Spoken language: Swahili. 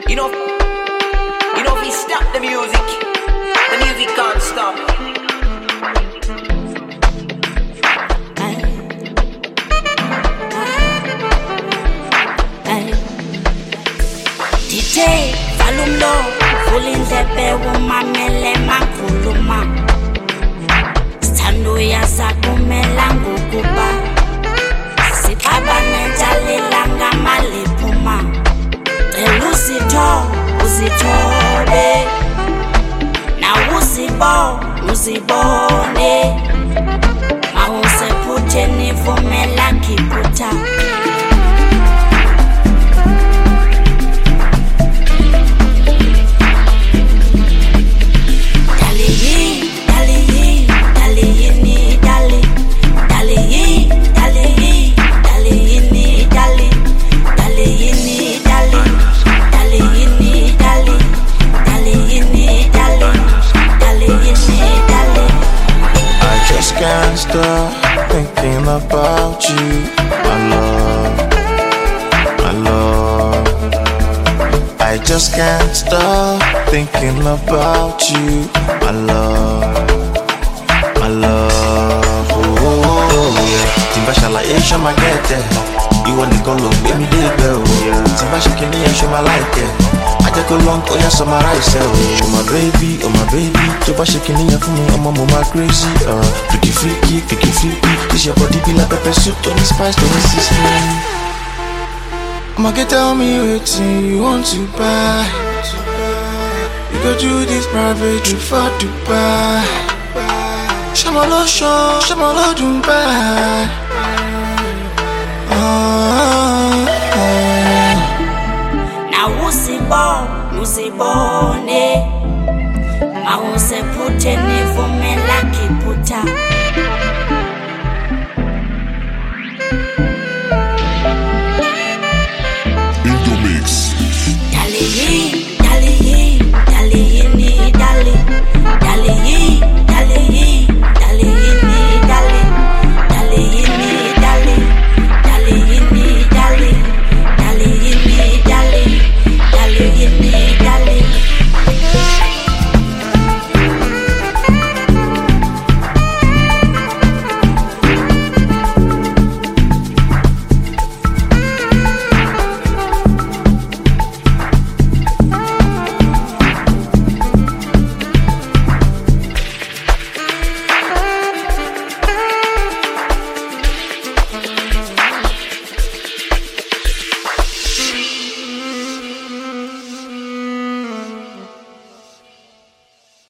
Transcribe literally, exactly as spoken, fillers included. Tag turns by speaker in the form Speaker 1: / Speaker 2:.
Speaker 1: You know, you know, if we stop the music, the music can't stop.
Speaker 2: D J, Falumlo, Fulin Zepe, Wumamele, Mankuluma. Stando ya Sakumelangu Kuba. Sikabane Jalilanga Malipuma. Elusito, Usitobe. Na Usibo, Usibone. Mahuse pute ni vumela kiputa.
Speaker 3: Can't stop thinking about you, my love, my love. I just can't stop thinking about you, my love, my love. Oh yeah. Timba shala isha magete, you want to go look, baby, dig girl. Timba shakini isha my like it. I take a long, oh yeah, summarize it. Oh my baby, oh my baby. Timba shakini ya for me, I'm a mama crazy. Uh, freaky, freaky, freaky, freaky. This your body be like pepper soup, don't spice, don't insist me. I'ma get tell me waiting you want to buy. You go do this private trip for Dubai. Shamalo show, shamalo Dubai.
Speaker 2: Usibo, usibone. Mahuse pute ni vumela kiputa.